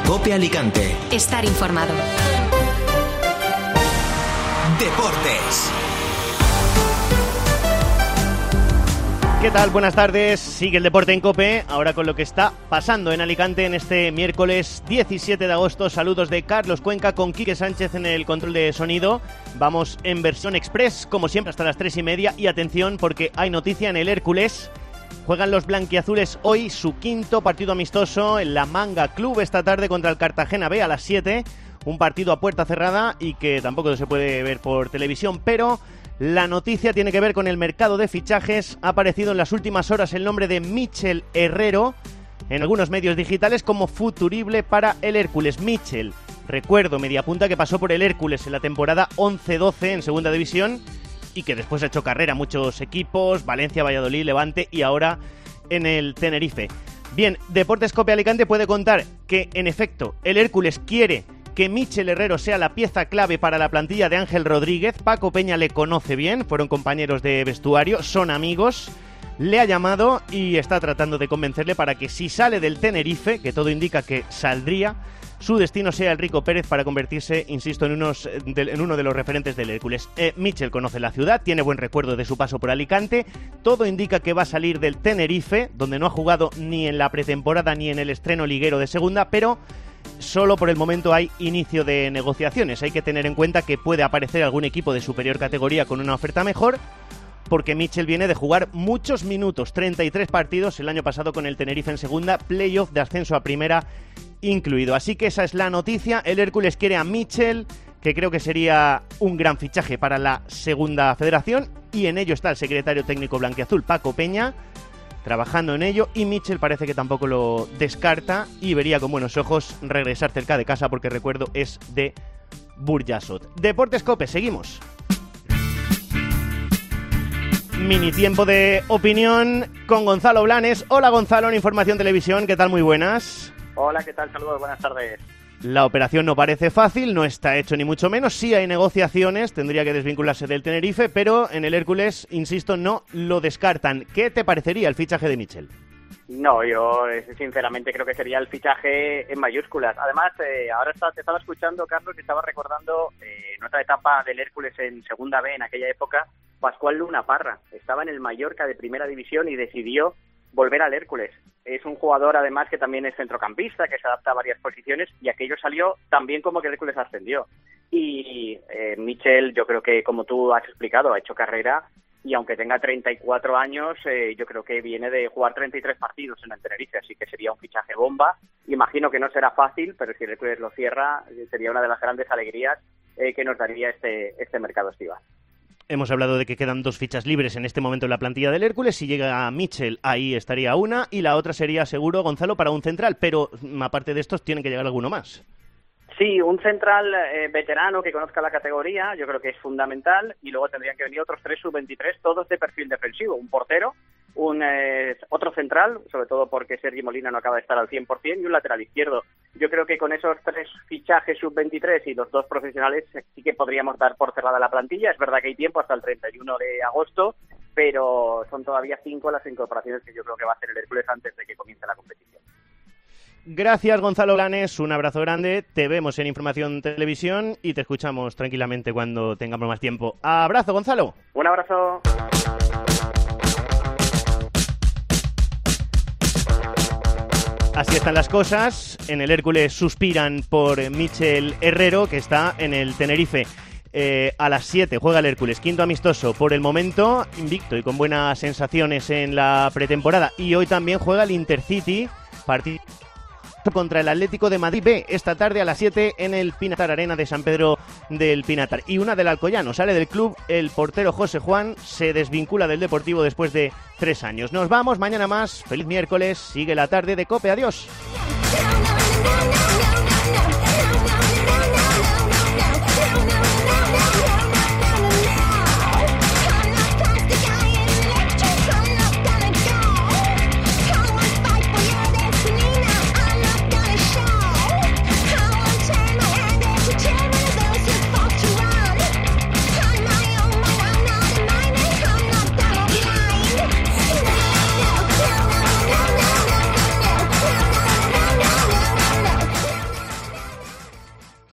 COPE Alicante. Estar informado. Deportes. ¿Qué tal? Buenas tardes. Sigue el deporte en COPE, ahora con lo que está pasando en Alicante en este miércoles 17 de agosto. Saludos de Carlos Cuenca con Quique Sánchez en el control de sonido. Vamos en versión express, como siempre, hasta las 3:30. Y atención, porque hay noticia en el Hércules. Juegan los blanquiazules hoy su quinto partido amistoso en la Manga Club esta tarde contra el Cartagena B a las 7. Un partido a puerta cerrada y que tampoco se puede ver por televisión, pero la noticia tiene que ver con el mercado de fichajes. Ha aparecido en las últimas horas el nombre de Michel Herrero en algunos medios digitales como futurible para el Hércules. Michel, recuerdo, mediapunta que pasó por el Hércules en la temporada 11-12 en segunda división y que después ha hecho carrera en muchos equipos, Valencia, Valladolid, Levante y ahora en el Tenerife. Bien, Deportes COPE Alicante puede contar que, en efecto, el Hércules quiere que Michel Herrero sea la pieza clave para la plantilla de Ángel Rodríguez. Paco Peña le conoce bien, fueron compañeros de vestuario, son amigos. Le ha llamado y está tratando de convencerle para que si sale del Tenerife, que todo indica que saldría, su destino sea el Rico Pérez para convertirse, insisto, en uno de los referentes del Hércules. Michel conoce la ciudad, tiene buen recuerdo de su paso por Alicante. Todo indica que va a salir del Tenerife, donde no ha jugado ni en la pretemporada ni en el estreno liguero de segunda, pero solo por el momento hay inicio de negociaciones. Hay que tener en cuenta que puede aparecer algún equipo de superior categoría con una oferta mejor, porque Michel viene de jugar muchos minutos, 33 partidos el año pasado con el Tenerife en segunda, playoff de ascenso a primera incluido. Así que esa es la noticia. El Hércules quiere a Michel, que creo que sería un gran fichaje para la segunda federación, y en ello está el secretario técnico blanquiazul, Paco Peña, trabajando en ello, y Michel parece que tampoco lo descarta y vería con buenos ojos regresar cerca de casa, porque recuerdo es de Burjasot. Deportes COPE, seguimos. Mini tiempo de opinión con Gonzalo Blanes. Hola Gonzalo, en Información Televisión, ¿qué tal? Muy buenas. Hola, ¿qué tal? Saludos, buenas tardes. La operación no parece fácil, no está hecho ni mucho menos. Sí hay negociaciones, tendría que desvincularse del Tenerife, pero en el Hércules, insisto, no lo descartan. ¿Qué te parecería el fichaje de Michel? No, yo sinceramente creo que sería el fichaje en mayúsculas. Además, ahora te estaba escuchando, Carlos, y estaba recordando en otra etapa del Hércules en segunda B, en aquella época, Pascual Luna Parra. Estaba en el Mallorca de primera división y decidió volver al Hércules. Es un jugador, además, que también es centrocampista, que se adapta a varias posiciones, y aquello salió tan bien como que el Hércules ascendió. Y Michel, yo creo que, como tú has explicado, ha hecho carrera, y aunque tenga 34 años, yo creo que viene de jugar 33 partidos en el Tenerife, así que sería un fichaje bomba. Imagino que no será fácil, pero si el Hércules lo cierra, sería una de las grandes alegrías que nos daría este mercado estival. Hemos hablado de que quedan 2 fichas libres en este momento en la plantilla del Hércules. Si llega Michel, ahí estaría una, y la otra sería seguro, Gonzalo, para un central, pero aparte de estos tiene que llegar alguno más. Sí, un central veterano que conozca la categoría, yo creo que es fundamental, y luego tendrían que venir otros 3 sub-23, todos de perfil defensivo, un portero, otro central, sobre todo porque Sergi Molina no acaba de estar al 100%, y un lateral izquierdo. Yo creo que con esos 3 fichajes sub-23 y los 2 profesionales sí que podríamos dar por cerrada la plantilla. Es verdad que hay tiempo hasta el 31 de agosto, pero son todavía 5 las incorporaciones que yo creo que va a hacer el Hércules antes de que comience la competición. Gracias, Gonzalo Blanes, un abrazo grande, te vemos en Información Televisión y te escuchamos tranquilamente cuando tengamos más tiempo. ¡Abrazo, Gonzalo! Un abrazo. Así están las cosas. En el Hércules suspiran por Michel Herrero, que está en el Tenerife. A las 7 juega el Hércules, quinto amistoso por el momento, invicto y con buenas sensaciones en la pretemporada. Y hoy también juega el Intercity, partido contra el Atlético de Madrid B, esta tarde a las 7 en el Pinatar Arena de San Pedro del Pinatar. Y una del Alcoyano, sale del club el portero José Juan, se desvincula del Deportivo después de 3 años. Nos vamos, mañana más, feliz miércoles, sigue la tarde de COPE, adiós.